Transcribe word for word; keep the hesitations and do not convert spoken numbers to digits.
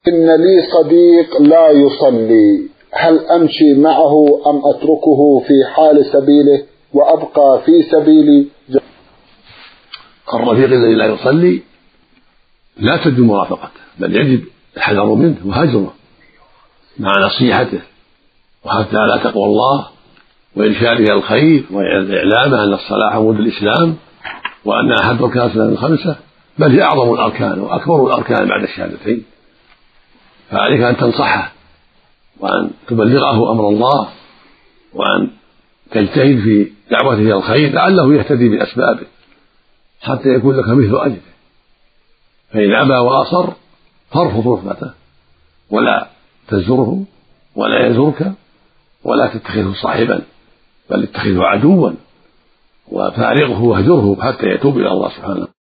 إن لي صديق لا يصلي، هل أمشي معه أم أتركه في حال سبيله وأبقى في سبيلي؟ الرفيق الذي لا يصلي لا تجب مرافقته، بل يجب الحذر منه وهجره مع نصيحته وحتى على تقوى الله وإرشاده الخير وإعلامه أن الصلاة عمود الإسلام وأن أحد أركان الإسلام الخمسة، بل هي أعظم الأركان وأكبر الأركان بعد الشهادتين. فعليك أن تنصحه وأن تبلغه أمر الله وأن تجتهد في دعوته إلى الخير لعله يهتدي بأسبابه حتى يكون لك مثل أجره. فإن أبى وأصر فارفض رفقته ولا تزره ولا يزرك ولا تتخذه صاحبا، بل اتخذه عدوا وفارقه واهجره حتى يتوب إلى الله سبحانه.